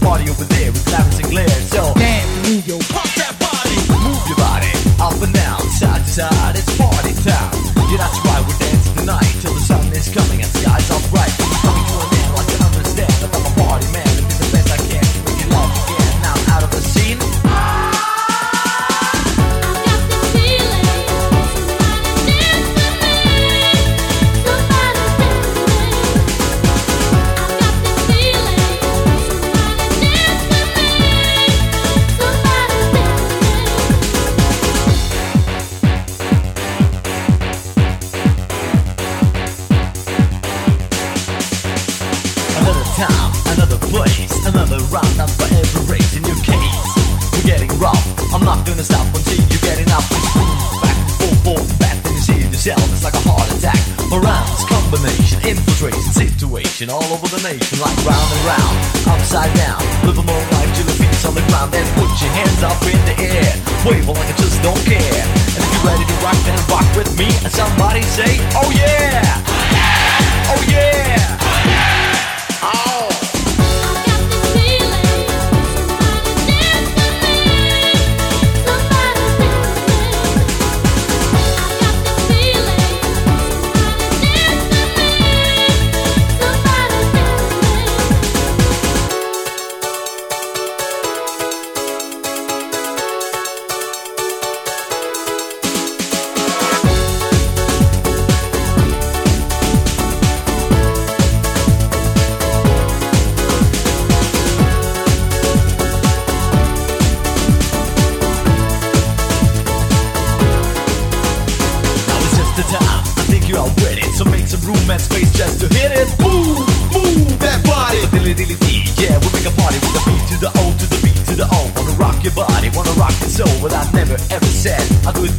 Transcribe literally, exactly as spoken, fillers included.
party over there with Clarence and Claire. So dance, move your pump that body, move your body up and down, side to side. It's party time. Yeah, that's right. We're dancing tonight till the sun is coming and skies are bright. Coming to an end like you understand that I'm a party man and do the best I can to make you love again. Now I'm out of the scene. Another round up for every race in your case. We're getting rough. I'm not gonna stop until you get enough. It's back and forth, forth, back. Then you see it yourself. It's like a heart attack. Around this combination, infiltration, situation all over the nation, like round and round, upside down. Live a more life till your feet's on the ground. Then put your hands up in the air, wave like I just don't care. And if you're ready to rock, then rock with me. And somebody say, oh yeah, oh yeah, oh. Space just to hit it. Move, move that body. So dilly dilly dee, yeah, we make a party with the beat to the O to the beat to the O. Wanna rock your body, wanna rock your soul. But I never ever said I do it